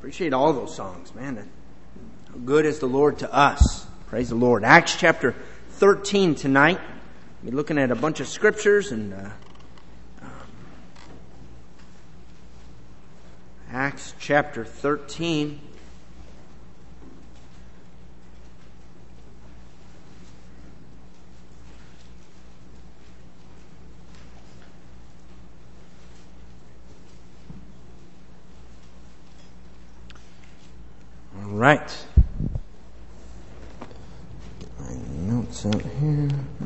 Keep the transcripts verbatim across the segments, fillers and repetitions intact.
Appreciate all those songs, man. How good is the Lord to us. Praise the Lord. Acts chapter thirteen tonight. We're looking at a bunch of scriptures and uh, um, Acts chapter thirteen. All right. My notes out here.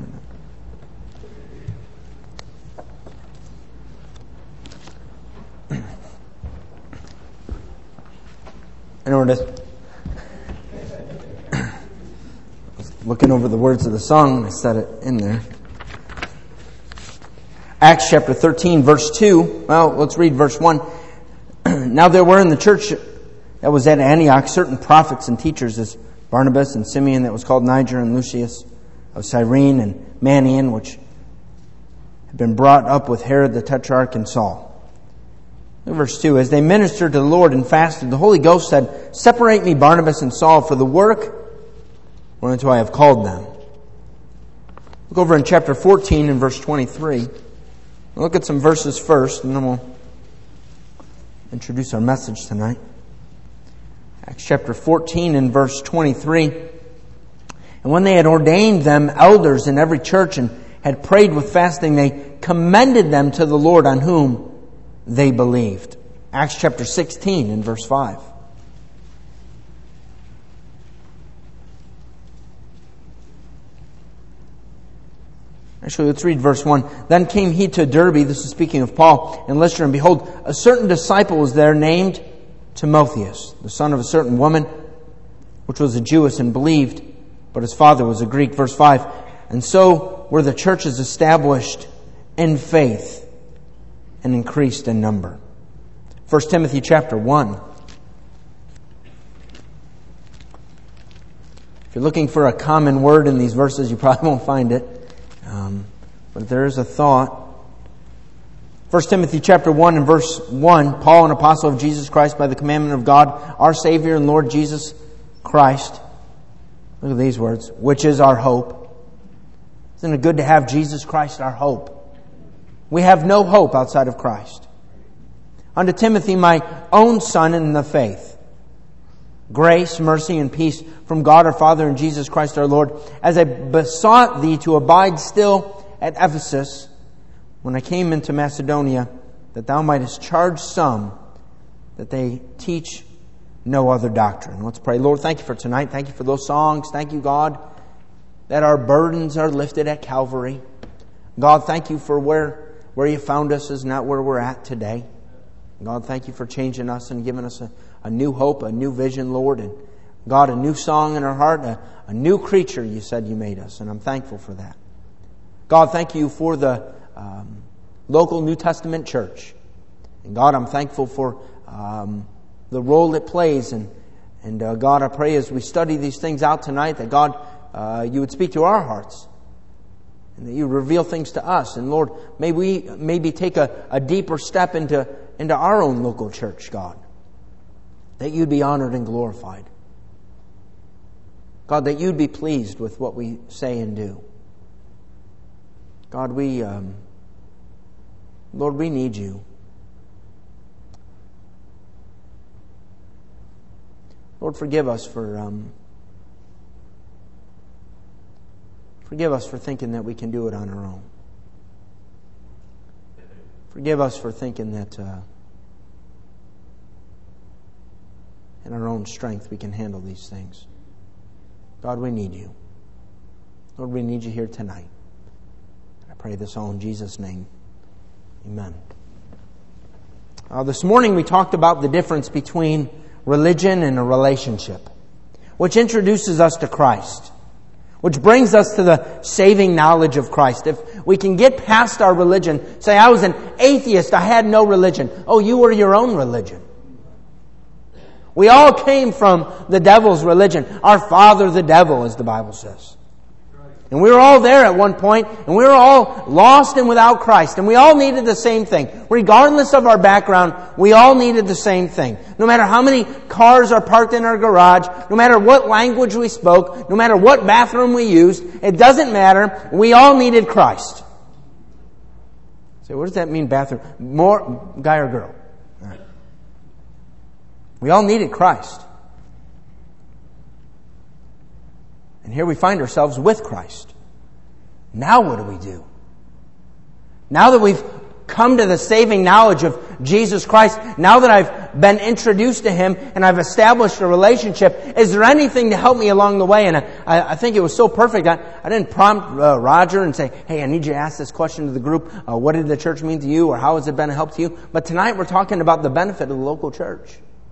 I know where it is. I was looking over the words of the song and I said it in there. Acts chapter thirteen, verse two. Well, let's read verse one. Now there were in the church that was at Antioch certain prophets and teachers, as Barnabas and Simeon that was called Niger, and Lucius of Cyrene, and Manaen, which had been brought up with Herod the Tetrarch, and Saul. Verse two, as they ministered to the Lord and fasted, the Holy Ghost said, "Separate me Barnabas and Saul for the work whereunto I have called them." Look over in chapter fourteen and verse twenty-three. We'll look at some verses first, and then we'll introduce our message tonight. Acts chapter fourteen and verse twenty-three. And when they had ordained them elders in every church and had prayed with fasting, they commended them to the Lord on whom they believed. Acts chapter sixteen and verse five. Actually, let's read verse one. Then came he to Derbe, this is speaking of Paul, and Lystra, and behold, a certain disciple was there named Timotheus, the son of a certain woman, which was a Jewess and believed, but his father was a Greek. Verse five. And so were the churches established in faith and increased in number. First Timothy chapter one. If you're looking for a common word in these verses, you probably won't find it. Um, but there is a thought. First Timothy chapter one and verse one, Paul, an apostle of Jesus Christ by the commandment of God, our Savior and Lord Jesus Christ. Look at these words. Which is our hope. Isn't it good to have Jesus Christ our hope? We have no hope outside of Christ. Unto Timothy, my own son in the faith. Grace, mercy, and peace from God our Father and Jesus Christ our Lord. As I besought thee to abide still at Ephesus, when I came into Macedonia, that thou mightest charge some that they teach no other doctrine. Let's pray. Lord, thank you for tonight. Thank you for those songs. Thank you, God, that our burdens are lifted at Calvary. God, thank you for where, where you found us is not where we're at today. God, thank you for changing us and giving us a, a new hope, a new vision, Lord. And God, a new song in our heart, a, a new creature you said you made us. And I'm thankful for that. God, thank you for the Um, local New Testament church. And God, I'm thankful for um, the role it plays. And, and uh, God, I pray as we study these things out tonight that God, uh, you would speak to our hearts. And that you reveal things to us. And Lord, may we maybe take a, a deeper step into, into our own local church, God. That you'd be honored and glorified. God, that you'd be pleased with what we say and do. God, we, um, Lord, we need you. Lord, forgive us for, um, forgive us for thinking that we can do it on our own. Forgive us for thinking that uh, in our own strength we can handle these things. God, we need you. Lord, we need you here tonight. I pray this all in Jesus' name. Amen. Uh, this morning we talked about the difference between religion and a relationship, which introduces us to Christ, which brings us to the saving knowledge of Christ. If we can get past our religion, say, I was an atheist, I had no religion. Oh, you were your own religion. We all came from the devil's religion. Our father, the devil, as the Bible says. And we were all there at one point, and we were all lost and without Christ. And we all needed the same thing. Regardless of our background, we all needed the same thing. No matter how many cars are parked in our garage, no matter what language we spoke, no matter what bathroom we used, it doesn't matter. We all needed Christ. So what does that mean, bathroom? More guy or girl? All right. We all needed Christ. And here we find ourselves with Christ. Now what do we do? Now that we've come to the saving knowledge of Jesus Christ, now that I've been introduced to Him and I've established a relationship, is there anything to help me along the way? And I, I think it was so perfect. I, I didn't prompt uh, Roger and say, hey, I need you to ask this question to the group. Uh, what did the church mean to you, or how has it been a help to you? But tonight we're talking about the benefit of the local church.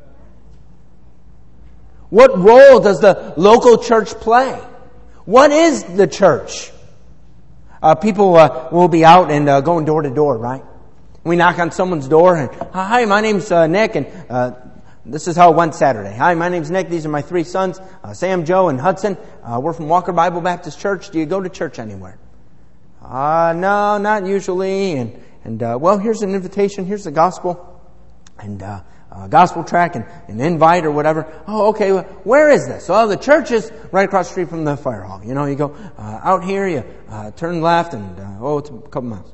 What role does the local church play? What is the church? Uh, people uh, will be out and uh, going door to door, right? We knock on someone's door and, hi, my name's uh, Nick, and uh, this is how it went Saturday. Hi, my name's Nick. These are my three sons, uh, Sam, Joe, and Hudson. Uh, we're from Walker Bible Baptist Church. Do you go to church anywhere? Uh, no, not usually. And, and uh, well, here's an invitation. Here's the gospel. And uh Uh, gospel track and an invite or whatever. Oh, okay. Well, where is this? Well, the church is right across the street from the fire hall. You know, you go uh, out here, you uh, turn left, and uh, oh, it's a couple miles.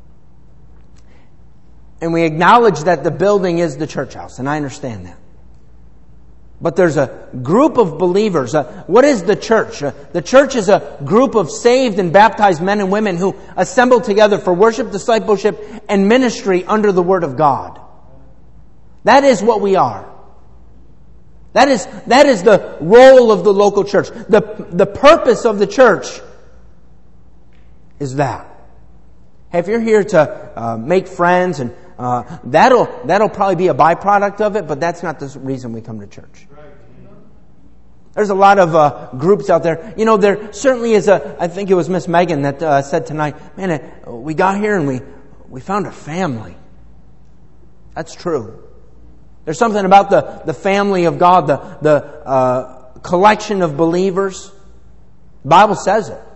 And we acknowledge that the building is the church house, and I understand that. But there's a group of believers. Uh, what is the church? Uh, the church is a group of saved and baptized men and women who assemble together for worship, discipleship, and ministry under the Word of God. That is what we are. That is, that is the role of the local church. The, the purpose of the church is that. Hey, if you're here to uh, make friends, and uh, that'll, that'll probably be a byproduct of it, but that's not the reason we come to church. There's a lot of uh, groups out there. You know, there certainly is a, I think it was Miss Megan that uh, said tonight, man, it, we got here and we, we found a family. That's true. There's something about the, the family of God, the, the uh, collection of believers. The Bible says it.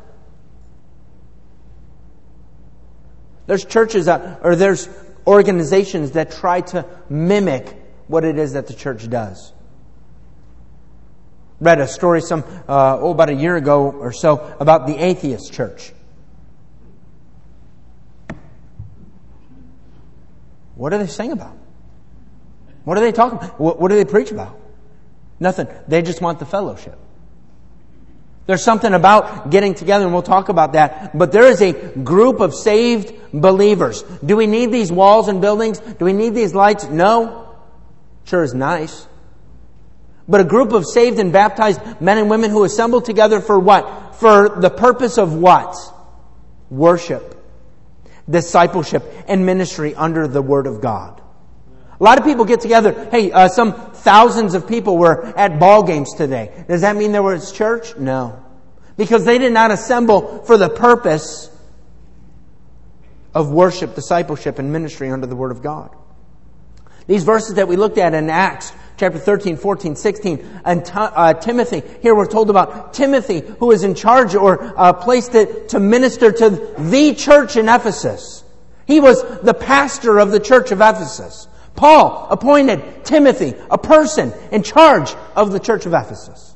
There's churches that, or there's organizations that try to mimic what it is that the church does. Read a story some uh, oh about a year ago or so about the atheist church. What do they sing about? What are they talking about? What, what do they preach about? Nothing. They just want the fellowship. There's something about getting together, and we'll talk about that. But there is a group of saved believers. Do we need these walls and buildings? Do we need these lights? No. Sure is nice. But a group of saved and baptized men and women who assemble together for what? For the purpose of what? Worship, discipleship, and ministry under the Word of God. A lot of people get together. Hey, uh, some thousands of people were at ball games today. Does that mean there was church? No. Because they did not assemble for the purpose of worship, discipleship, and ministry under the Word of God. These verses that we looked at in Acts chapter thirteen, fourteen, sixteen, and uh, Timothy. Here we're told about Timothy, who is in charge or uh, placed to, to minister to the church in Ephesus. He was the pastor of the church of Ephesus. Paul appointed Timothy, a person in charge of the church of Ephesus,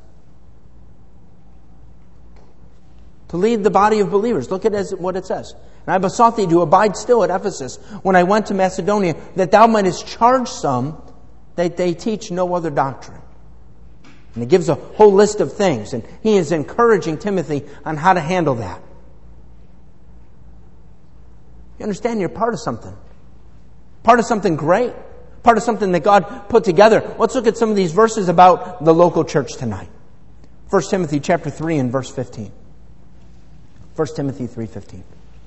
to lead the body of believers. Look at what it says. And I besought thee to abide still at Ephesus when I went to Macedonia, that thou mightest charge some that they teach no other doctrine. And he gives a whole list of things, and he is encouraging Timothy on how to handle that. You understand you're part of something. Part of something great. Part of something that God put together. Let's look at some of these verses about the local church tonight. First Timothy chapter three and verse fifteen. First Timothy three fifteen.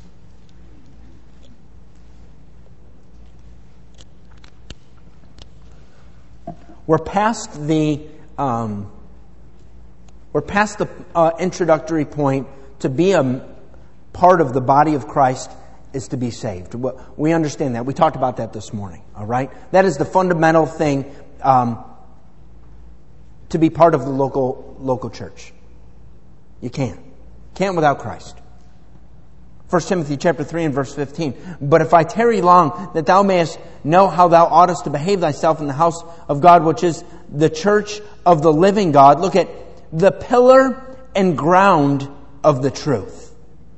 We're past the um, we're past the uh, introductory point. To be a part of the body of Christ is to be saved. We understand that. We talked about that this morning. All right, that is the fundamental thing um, to be part of the local local church. You can. Can't without Christ. First Timothy chapter three and verse fifteen. But if I tarry long, that thou mayest know how thou oughtest to behave thyself in the house of God, which is the church of the living God. Look at the pillar and ground of the truth.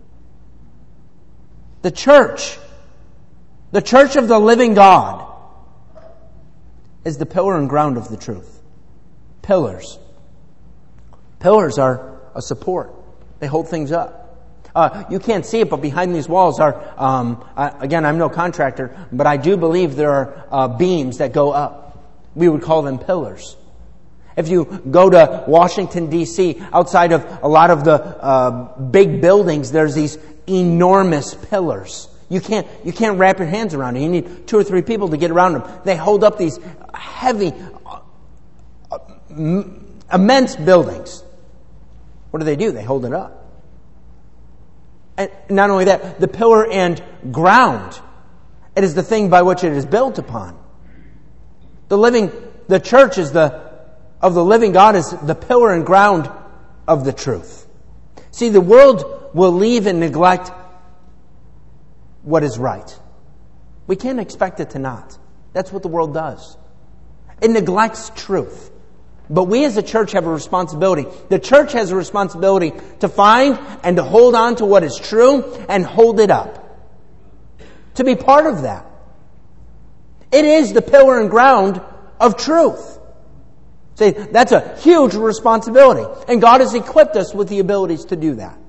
The church, the church of the living God, is the pillar and ground of the truth. Pillars. Pillars are a support. They hold things up. Uh, you can't see it, but behind these walls are, um, I, again, I'm no contractor, but I do believe there are uh, beams that go up. We would call them pillars. If you go to Washington, D C, outside of a lot of the uh, big buildings, there's these enormous pillars. You can't, you can't wrap your hands around it. You need two or three people to get around them. They hold up these heavy, uh, immense buildings. What do they do? They hold it up. And not only that, the pillar and ground. It is the thing by which it is built upon. The living, the church is the, of the living God is the pillar and ground of the truth. See, the world will leave and neglect what is right. We can't expect it to not. That's what the world does. It neglects truth. But we as a church have a responsibility. The church has a responsibility to find and to hold on to what is true and hold it up. To be part of that. It is the pillar and ground of truth. See, that's a huge responsibility. And God has equipped us with the abilities to do that.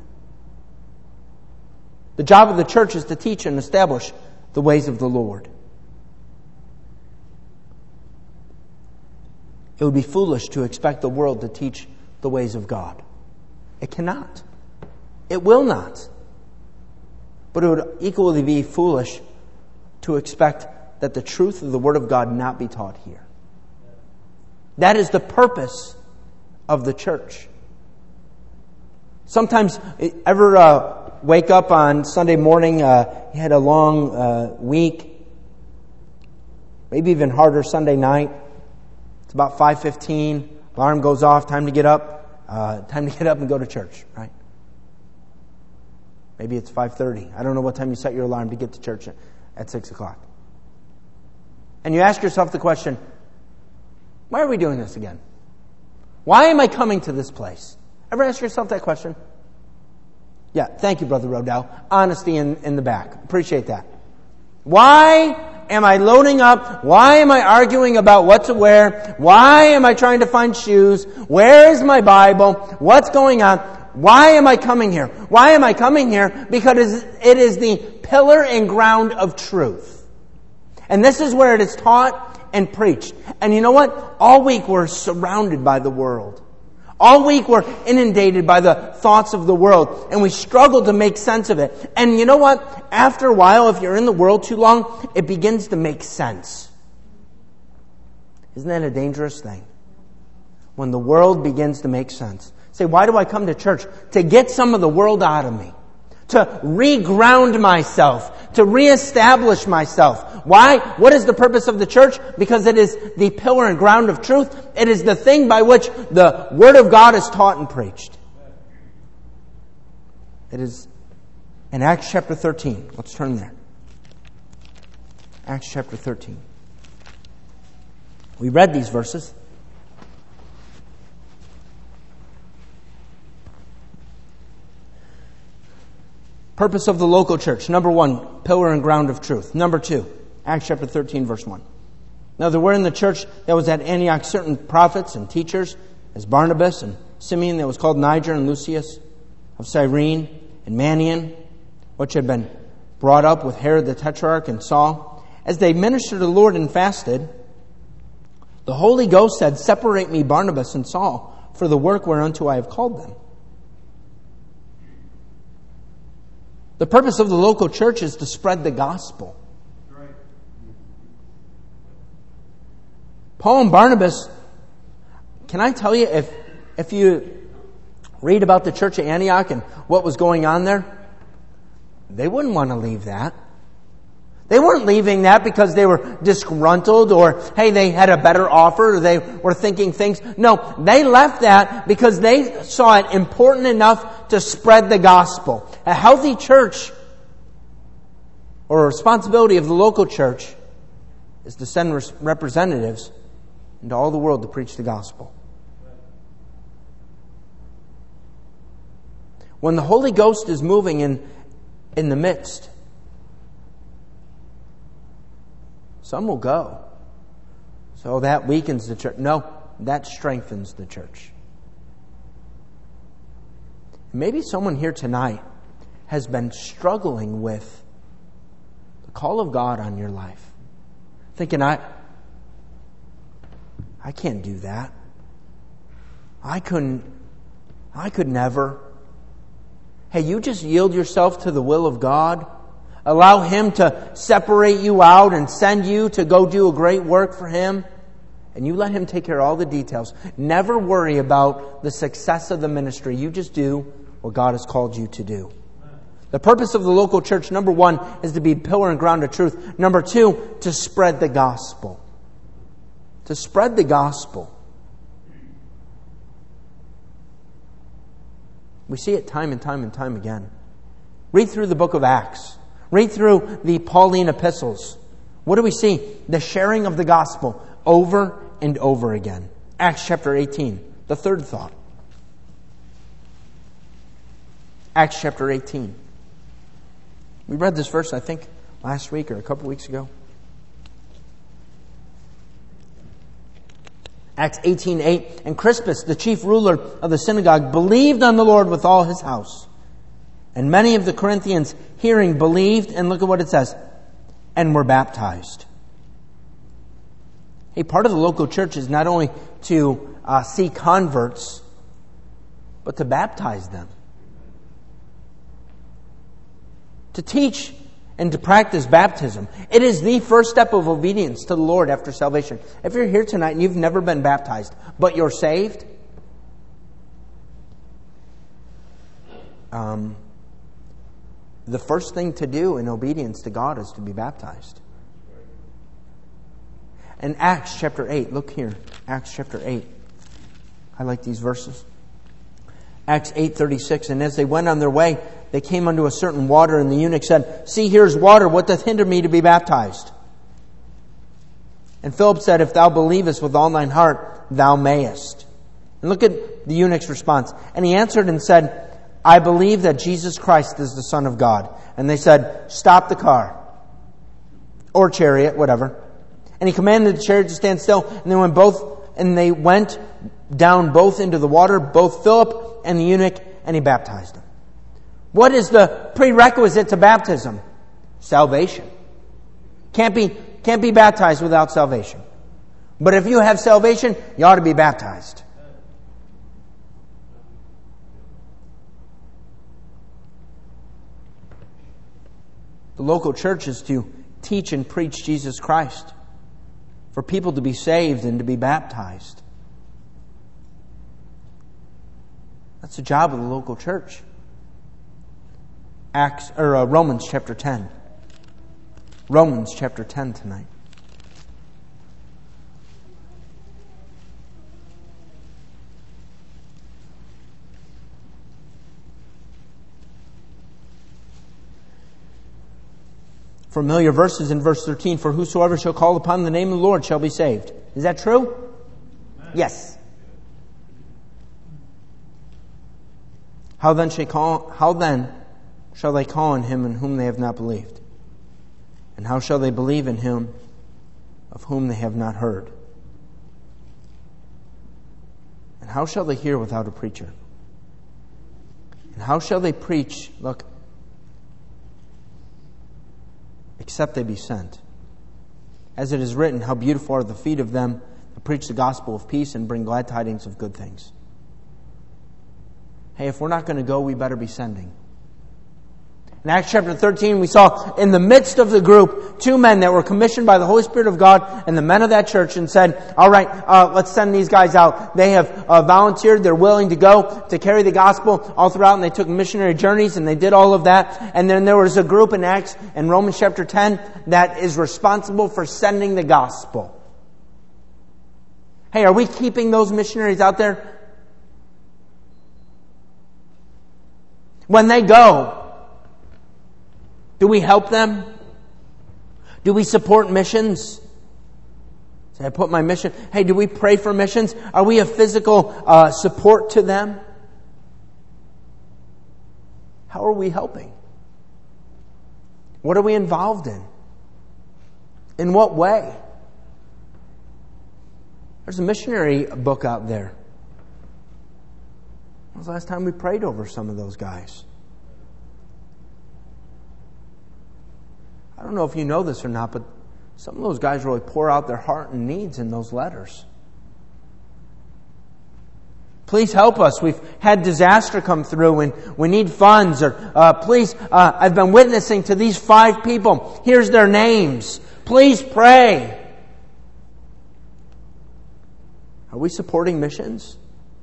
The job of the church is to teach and establish the ways of the Lord. It would be foolish to expect the world to teach the ways of God. It cannot. It will not. But it would equally be foolish to expect that the truth of the Word of God not be taught here. That is the purpose of the church. Sometimes, ever uh, wake up on Sunday morning, uh, you had a long uh, week, maybe even harder Sunday night. It's about five fifteen, alarm goes off, time to get up, uh, time to get up and go to church, right? Maybe it's five thirty. I don't know what time you set your alarm to get to church at six o'clock. And you ask yourself the question, why are we doing this again? Why am I coming to this place? Ever ask yourself that question? Yeah, thank you, Brother Rodell. Honesty in, in the back. Appreciate that. Why am I loading up? Why am I arguing about what to wear? Why am I trying to find shoes? Where is my Bible? What's going on? Why am I coming here? Why am I coming here? Because it is the pillar and ground of truth. And this is where it is taught and preached. And you know what? All week we're surrounded by the world. All week we're inundated by the thoughts of the world. And we struggle to make sense of it. And you know what? After a while, if you're in the world too long, it begins to make sense. Isn't that a dangerous thing? When the world begins to make sense. Say, why do I come to church? To get some of the world out of me. To reground myself. To reestablish myself. Why? What is the purpose of the church? Because it is the pillar and ground of truth. It is the thing by which the Word of God is taught and preached. It is in Acts chapter thirteen. Let's turn there. Acts chapter thirteen. We read these verses. Purpose of the local church. Number one, pillar and ground of truth. Number two, Acts chapter thirteen, verse one. Now there were in the church that was at Antioch certain prophets and teachers, as Barnabas and Simeon, that was called Niger, and Lucius of Cyrene, and Manaen, which had been brought up with Herod the Tetrarch and Saul. As they ministered to the Lord and fasted, the Holy Ghost said, Separate me Barnabas and Saul for the work whereunto I have called them. The purpose of the local church is to spread the gospel. Right. Paul and Barnabas, can I tell you, if if you read about the church at Antioch and what was going on there, they wouldn't want to leave that. They weren't leaving that because they were disgruntled or, hey, they had a better offer or they were thinking things. No, they left that because they saw it important enough to spread the gospel. A healthy church, or a responsibility of the local church, is to send representatives into all the world to preach the gospel. When the Holy Ghost is moving in, in the midst, some will go. So that weakens the church. No, that strengthens the church. Maybe someone here tonight has been struggling with the call of God on your life. Thinking, I, I can't do that. I couldn't, I could never. Hey, you just yield yourself to the will of God. Allow Him to separate you out and send you to go do a great work for Him. And you let Him take care of all the details. Never worry about the success of the ministry. You just do what God has called you to do. The purpose of the local church, number one, is to be pillar and ground of truth. Number two, to spread the gospel. To spread the gospel. We see it time and time and time again. Read through the book of Acts. Read through the Pauline epistles. What do we see? The sharing of the gospel over and over again. Acts chapter eighteen, the third thought. Acts chapter eighteen. We read this verse, I think, last week or a couple weeks ago. Acts eighteen eight. And Crispus, the chief ruler of the synagogue, believed on the Lord with all his house. And many of the Corinthians, hearing, believed, and look at what it says, and were baptized. Hey, part of the local church is not only to uh, see converts, but to baptize them. To teach and to practice baptism. It is the first step of obedience to the Lord after salvation. If you're here tonight and you've never been baptized, but you're saved, um, the first thing to do in obedience to God is to be baptized. In Acts chapter eight, look here. Acts chapter eight. I like these verses. Acts eight thirty-six. And as they went on their way, they came unto a certain water, and the eunuch said, See, here's water. What doth hinder me to be baptized? And Philip said, If thou believest with all thine heart, thou mayest. And look at the eunuch's response. And he answered and said, I believe that Jesus Christ is the Son of God. And they said, Stop the car. Or chariot, whatever. And he commanded the chariot to stand still. And they went both, and they went down both into the water, both Philip and the eunuch, and he baptized him. What is the prerequisite to baptism? Salvation. Can't be, can't be baptized without salvation. But if you have salvation, you ought to be baptized. The local church is to teach and preach Jesus Christ, for people to be saved and to be baptized. That's the job of the local church. Acts or uh, Romans chapter ten. Romans chapter ten tonight. Familiar verses in verse thirteen. For whosoever shall call upon the name of the Lord shall be saved. Is that true? Amen. Yes. How then shall call, how then shall they call on him in whom they have not believed? And how shall they believe in him of whom they have not heard? And how shall they hear without a preacher? And how shall they preach, look, except they be sent? As it is written, how beautiful are the feet of them that preach the gospel of peace and bring glad tidings of good things. Hey, if we're not going to go, we better be sending. In Acts chapter thirteen, we saw in the midst of the group, two men that were commissioned by the Holy Spirit of God and the men of that church and said, all right, uh, let's send these guys out. They have uh, volunteered. They're willing to go to carry the gospel all throughout, and they took missionary journeys and they did all of that. And then there was a group in Acts in Romans chapter ten that is responsible for sending the gospel. Hey, are we keeping those missionaries out there? When they go, do we help them? Do we support missions? Say, I put my mission. Hey, do we pray for missions? Are we a physical uh, support to them? How are we helping? What are we involved in? In what way? There's a missionary book out there. When was the last time we prayed over some of those guys? I don't know if you know this or not, but some of those guys really pour out their heart and needs in those letters. Please help us. We've had disaster come through and we need funds. Or uh, please, uh, I've been witnessing to these five people. Here's their names. Please pray. Are we supporting missions?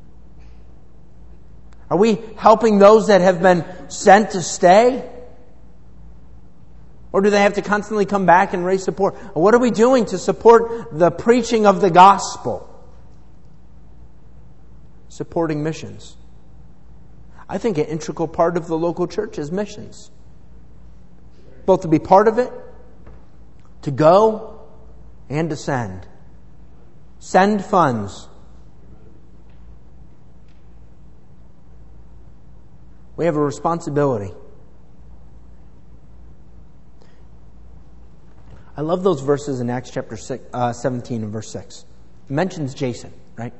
Are we helping those that have been sent to stay? Or do they have to constantly come back and raise support? What are we doing to support the preaching of the gospel? Supporting missions. I think an integral part of the local church is missions. Both to be part of it, to go, and to send. Send funds. We have a responsibility. I love those verses in Acts chapter six, uh, seventeen and verse six. It mentions Jason, right?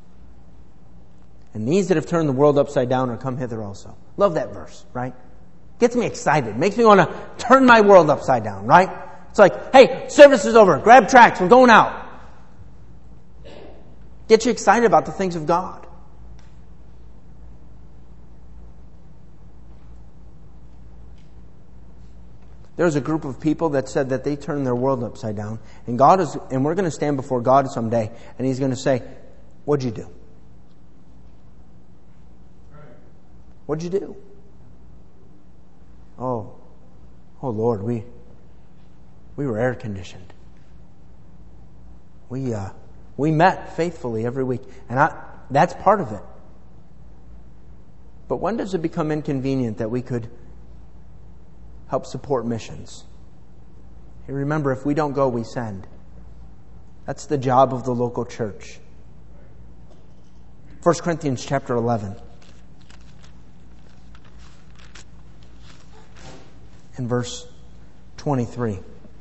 And these that have turned the world upside down are come hither also. Love that verse, right? Gets me excited. Makes me want to turn my world upside down, right? It's like, hey, service is over. Grab tracts. We're going out. Get you excited about the things of God. There's a group of people that said that they turned their world upside down. And God is, and we're going to stand before God someday, and He's going to say, what'd you do? What'd you do? Oh, oh Lord, we we were air conditioned. We uh, we met faithfully every week, and I, that's part of it. But when does it become inconvenient that we could help support missions? Hey, remember, if we don't go, we send. That's the job of the local church. First Corinthians chapter eleven. In verse twenty-three.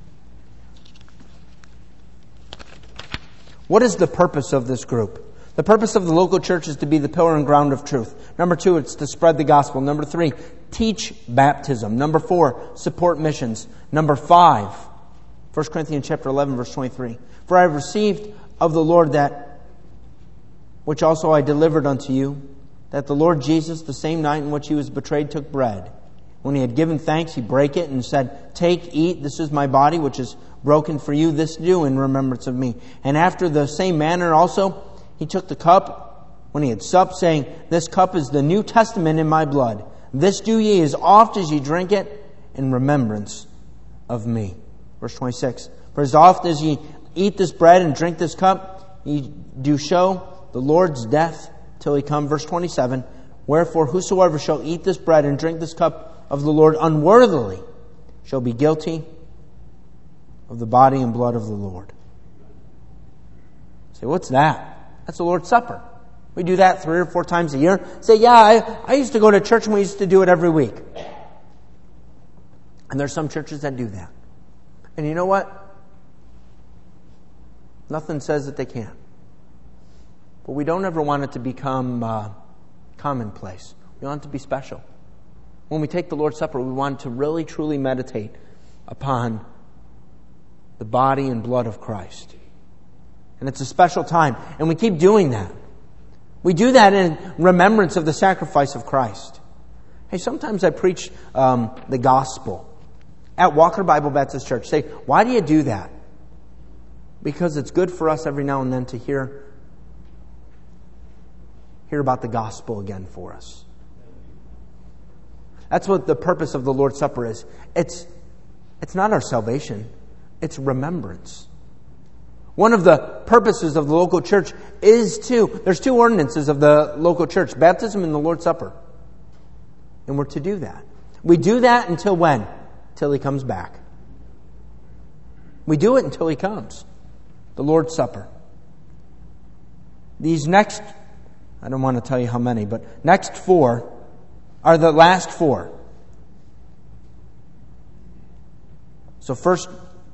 What is the purpose of this group? The purpose of the local church is to be the pillar and ground of truth. Number two, it's to spread the gospel. Number three, teach baptism. Number four, support missions. Number five, First Corinthians chapter eleven, verse twenty-three. For I have received of the Lord that which also I delivered unto you, that the Lord Jesus, the same night in which He was betrayed, took bread. When He had given thanks, He brake it and said, take, eat, this is my body, which is broken for you. This do in remembrance of me. And after the same manner also, He took the cup when He had supped, saying, this cup is the New Testament in my blood. This do ye as oft as ye drink it in remembrance of me. Verse twenty-six. For as oft as ye eat this bread and drink this cup, ye do show the Lord's death till He come. Verse twenty-seven. Wherefore whosoever shall eat this bread and drink this cup of the Lord unworthily shall be guilty of the body and blood of the Lord. Say, what's that? That's the Lord's Supper. We do that three or four times a year. Say, yeah, I, I used to go to church and we used to do it every week. And there's some churches that do that. And you know what? Nothing says that they can't. But we don't ever want it to become uh, commonplace. We want it to be special. When we take the Lord's Supper, we want to really, truly meditate upon the body and blood of Christ. And it's a special time. And we keep doing that. We do that in remembrance of the sacrifice of Christ. Hey, sometimes I preach um, the gospel at Walker Bible Baptist Church. Say, why do you do that? Because it's good for us every now and then to hear, hear about the gospel again for us. That's what the purpose of the Lord's Supper is. It's, it's not our salvation. It's remembrance. One of the purposes of the local church is to, there's two ordinances of the local church, baptism and the Lord's Supper. And we're to do that. We do that until when? Till He comes back. We do it until He comes. The Lord's Supper. These next, I don't want to tell you how many, but next four are the last four. So first,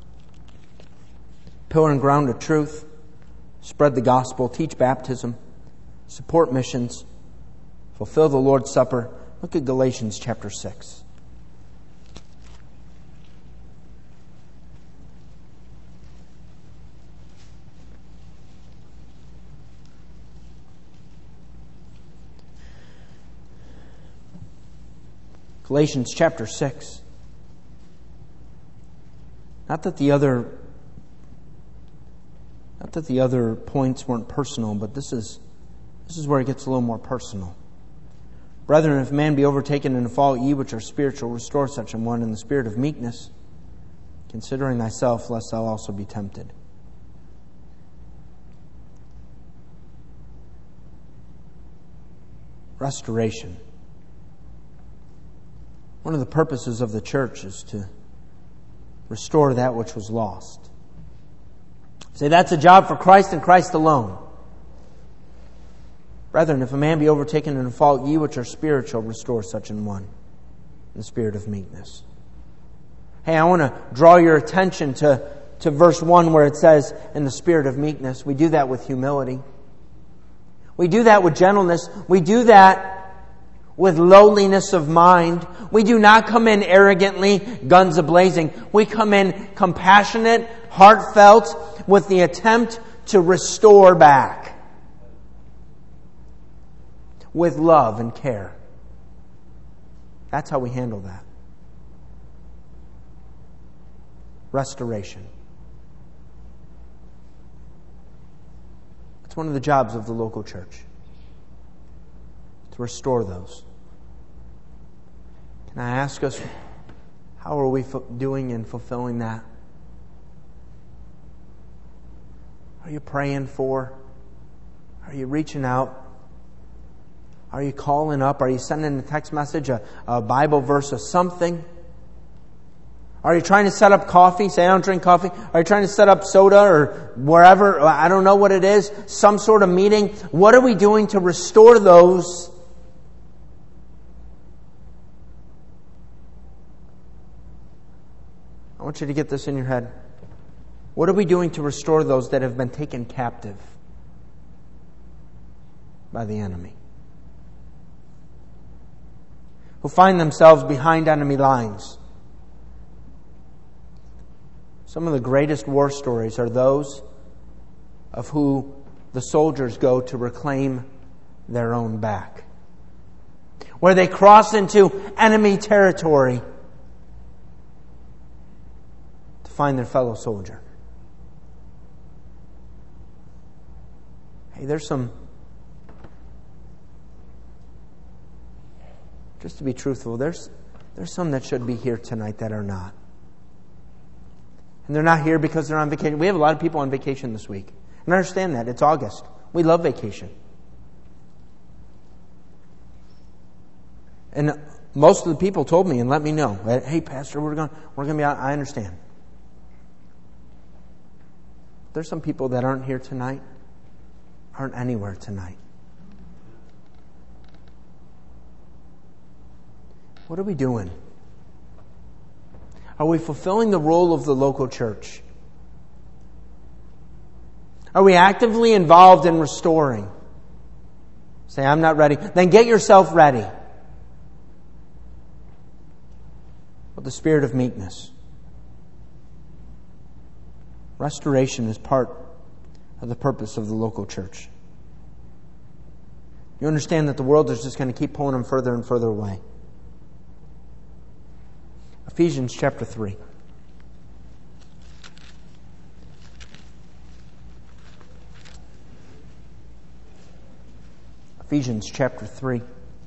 pillar and ground of truth, spread the gospel, teach baptism, support missions, fulfill the Lord's Supper. Look at Galatians chapter six. Galatians chapter six. Not that the other not that the other points weren't personal, but this is this is where it gets a little more personal. Brethren, if man be overtaken in a fault, ye which are spiritual, restore such an one in the spirit of meekness, considering thyself, lest thou also be tempted. Restoration. One of the purposes of the church is to restore that which was lost. Say, that's a job for Christ and Christ alone. Brethren, if a man be overtaken in a fault, ye which are spiritual, restore such an one in the spirit of meekness. Hey, I want to draw your attention to, to verse one where it says, in the spirit of meekness. We do that with humility. We do that with gentleness. We do that with lowliness of mind. We do not come in arrogantly, guns a-blazing. We come in compassionate, heartfelt, with the attempt to restore back. With love and care. That's how we handle that. Restoration. It's one of the jobs of the local church. To restore those. Can I ask us, how are we doing in fulfilling that? Are you praying for? Are you reaching out? Are you calling up? Are you sending a text message, a, a Bible verse, or something? Are you trying to set up coffee? Say, I don't drink coffee. Are you trying to set up soda or wherever? I don't know what it is. Some sort of meeting. What are we doing to restore those? I want you to get this in your head. What are we doing to restore those that have been taken captive by the enemy? Who find themselves behind enemy lines. Some of the greatest war stories are those of who the soldiers go to reclaim their own back. Where they cross into enemy territory to find their fellow soldier. Hey, there's some... Just to be truthful, there's there's some that should be here tonight that are not. And they're not here because they're on vacation. We have a lot of people on vacation this week. And I understand that. It's August. We love vacation. And most of the people told me and let me know, hey, Pastor, we're going we're going to be out. I understand. There's some people that aren't here tonight, aren't anywhere tonight. What are we doing? Are we fulfilling the role of the local church? Are we actively involved in restoring? Say, I'm not ready. Then get yourself ready. With the spirit of meekness. Restoration is part of the purpose of the local church. You understand that the world is just going to keep pulling them further and further away. Ephesians chapter three. Ephesians chapter three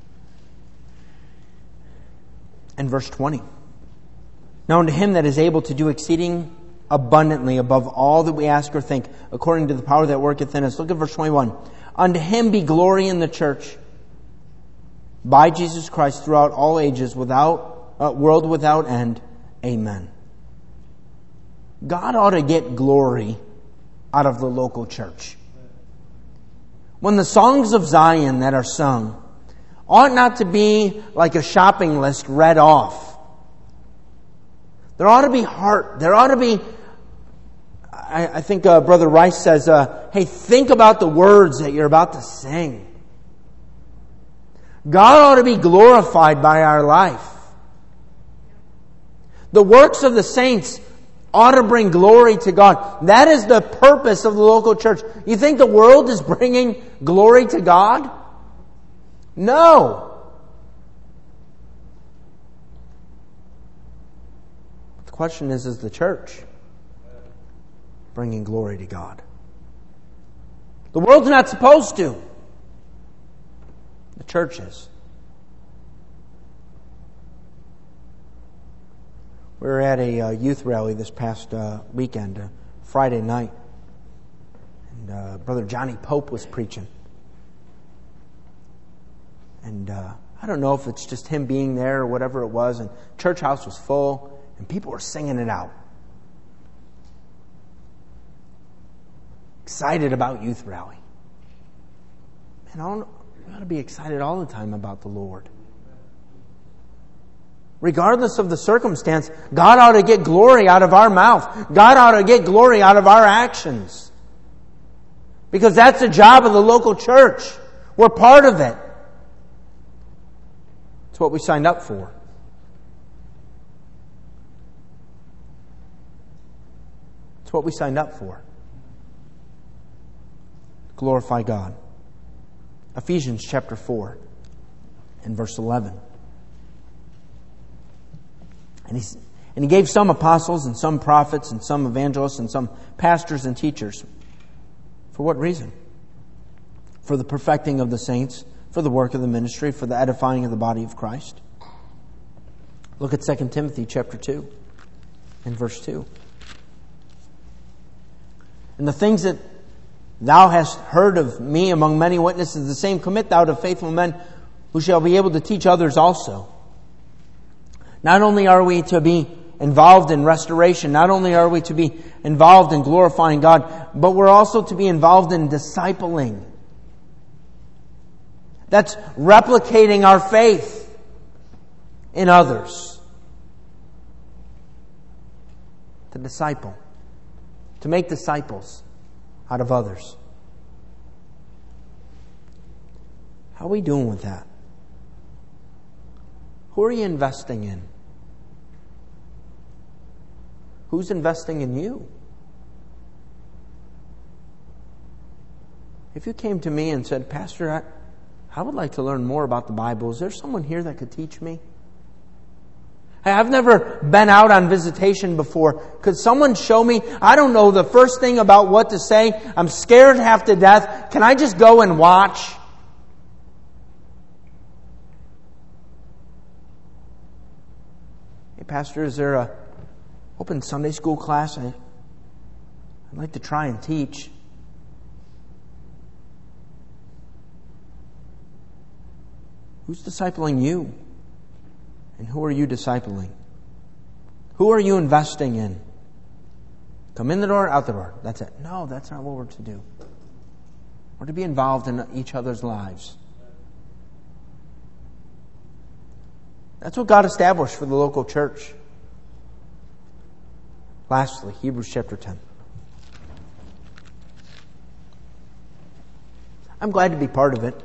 and verse twenty. Now unto Him that is able to do exceeding abundantly above all that we ask or think, according to the power that worketh in us. Look at verse twenty-one. Unto Him be glory in the church by Jesus Christ throughout all ages, without uh, world without end. Amen. God ought to get glory out of the local church. When the songs of Zion that are sung ought not to be like a shopping list read off. There ought to be heart. There ought to be, I, I think uh, Brother Rice says, uh, hey, think about the words that you're about to sing. God ought to be glorified by our life. The works of the saints ought to bring glory to God. That is the purpose of the local church. You think the world is bringing glory to God? No. The question is, is the church bringing glory to God? The world's not supposed to. The church is. We were at a uh, youth rally this past uh, weekend, uh, Friday night. And uh, Brother Johnny Pope was preaching. And uh, I don't know if it's just him being there or whatever it was. And church house was full and people were singing it out. Excited about youth rally. Man, I don't, we ought to be excited all the time about the Lord. Regardless of the circumstance, God ought to get glory out of our mouth. God ought to get glory out of our actions. Because that's the job of the local church. We're part of it. It's what we signed up for. It's what we signed up for. Glorify God. Ephesians chapter four and verse eleven. And he, and he gave some apostles and some prophets and some evangelists and some pastors and teachers. For what reason? For the perfecting of the saints, for the work of the ministry, for the edifying of the body of Christ. Look at Second Timothy chapter two and verse two. And the things that thou hast heard of me among many witnesses, the same commit thou to faithful men who shall be able to teach others also. Not only are we to be involved in restoration, not only are we to be involved in glorifying God, but we're also to be involved in discipling. That's replicating our faith in others. To disciple. To make disciples out of others. How are we doing with that? Who are you investing in? Who's investing in you? If you came to me and said, Pastor, I, I would like to learn more about the Bible. Is there someone here that could teach me? Hey, I've never been out on visitation before. Could someone show me? I don't know the first thing about what to say. I'm scared half to death. Can I just go and watch? Hey, Pastor, is there a open Sunday school class? I, I'd like to try and teach. Who's discipling you? And who are you discipling? Who are you investing in? Come in the door, out the door. That's it. No, that's not what we're to do. We're to be involved in each other's lives. That's what God established for the local church. Lastly, Hebrews chapter ten. I'm glad to be part of it.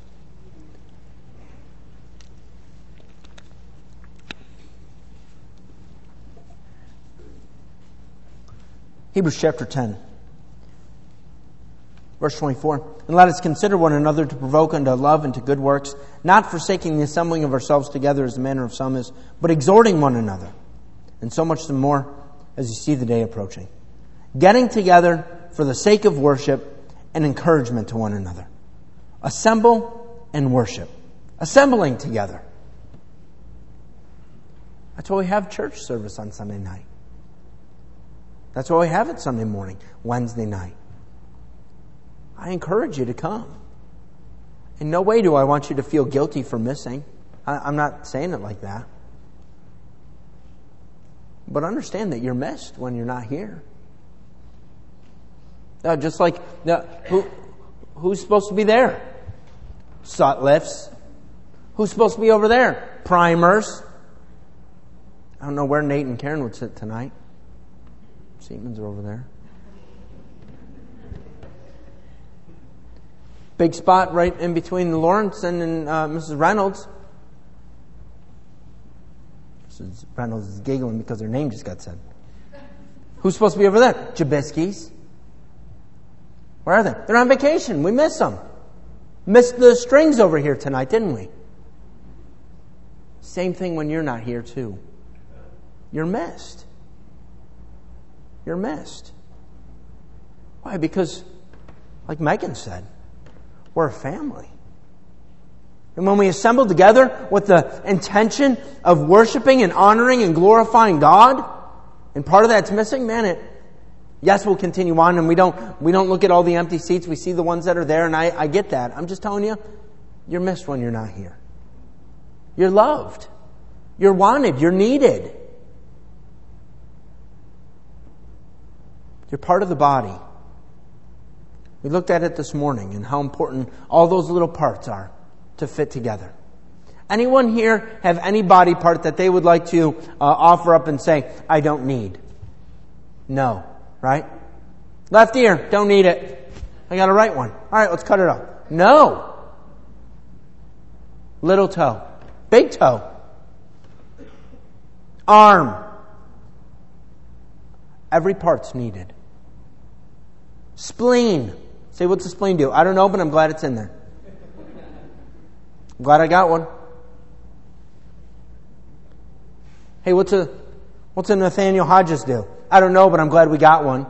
Hebrews chapter ten, verse twenty-four. And let us consider one another to provoke unto love and to good works, not forsaking the assembling of ourselves together as the manner of some is, but exhorting one another. And so much the more as you see the day approaching. Getting together for the sake of worship and encouragement to one another. Assemble and worship. Assembling together. That's why we have church service on Sunday night. That's why we have it Sunday morning, Wednesday night. I encourage you to come. In no way do I want you to feel guilty for missing. I, I'm not saying it like that. But understand that you're missed when you're not here. Uh, just like, the, who, who's supposed to be there? Sutlifts. Who's supposed to be over there? Primers. I don't know where Nate and Karen would sit tonight. Seaman's are over there. Big spot right in between Lawrence and uh, Missus Reynolds. Missus Reynolds is giggling because her name just got said. Who's supposed to be over there? Jabisky's. Where are they? They're on vacation. We miss them. Missed the strings over here tonight, didn't we? Same thing when you're not here too. You're missed. You're missed. Why? Because, like Megan said, we're a family. And when we assemble together with the intention of worshiping and honoring and glorifying God, and part of that's missing, man, it, yes, we'll continue on, and we don't we don't look at all the empty seats. We see the ones that are there, and I, I get that. I'm just telling you, you're missed when you're not here. You're loved. You're wanted. You're needed. You're part of the body. We looked at it this morning and how important all those little parts are to fit together. Anyone here have any body part that they would like to uh, offer up and say, I don't need? No. Right? Left ear, don't need it. I got a right one. All right, let's cut it off. No. Little toe. Big toe. Arm. Every part's needed. Spleen. Say, what's the spleen do? I don't know, but I'm glad it's in there. I'm glad I got one. Hey, what's a what's a Nathaniel Hodges do? I don't know, but I'm glad we got one.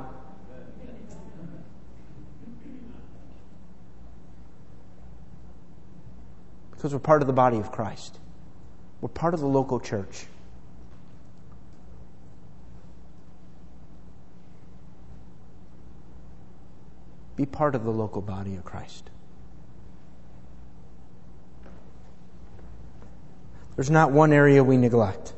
Because we're part of the body of Christ. We're part of the local church. Be part of the local body of Christ. There's not one area we neglect.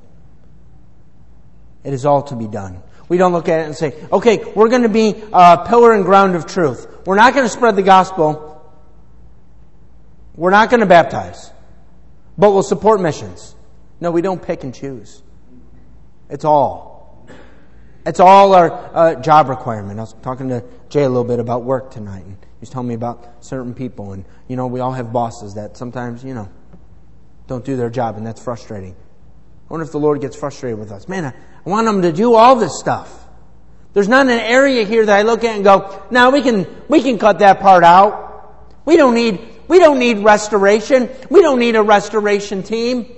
It is all to be done. We don't look at it and say, okay, we're going to be a pillar and ground of truth. We're not going to spread the gospel. We're not going to baptize. But we'll support missions. No, we don't pick and choose. It's all. It's all our uh, job requirement. I was talking to Jay a little bit about work tonight, and he was telling me about certain people. And, you know, we all have bosses that sometimes, you know, don't do their job, and that's frustrating. I wonder if the Lord gets frustrated with us. Man, I, I want them to do all this stuff. There's not an area here that I look at and go, no, we can we can cut that part out. We don't need we don't need restoration. We don't need a restoration team.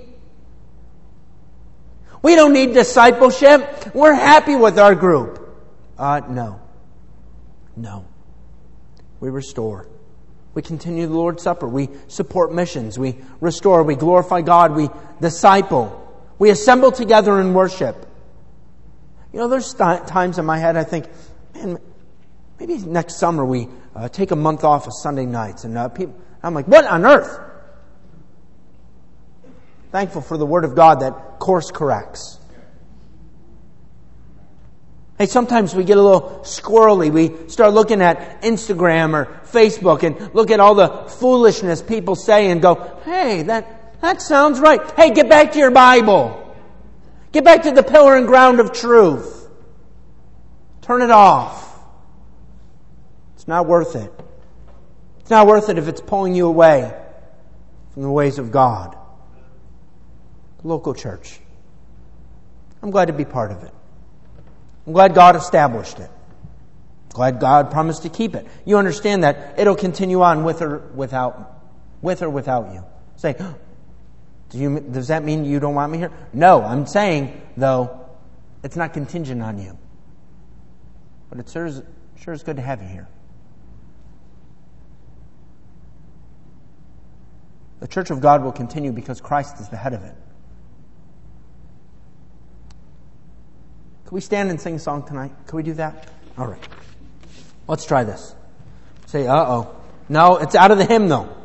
We don't need discipleship. We're happy with our group. Uh, no. No. We restore. We continue the Lord's Supper. We support missions. We restore. We glorify God. We disciple. We assemble together in worship. You know, there's th- times in my head I think, man, maybe next summer we uh, take a month off of Sunday nights. And uh, people, I'm like, what on earth? Thankful for the Word of God that course corrects. Hey, sometimes we get a little squirrely. We start looking at Instagram or Facebook and look at all the foolishness people say and go, hey, that, that sounds right. Hey, get back to your Bible. Get back to the pillar and ground of truth. Turn it off. It's not worth it. It's not worth it if it's pulling you away from the ways of God. Local church. I'm glad to be part of it. I'm glad God established it. Glad God promised to keep it. You understand that it'll continue on with or without, with or without you. Say, do you, does that mean you don't want me here? No, I'm saying, though, It's not contingent on you. But it sure is, sure is good to have you here. The church of God will continue because Christ is the head of it. Can we stand and sing a song tonight? Can we do that? All right. Let's try this. Say, uh-oh. No, it's out of the hymn though.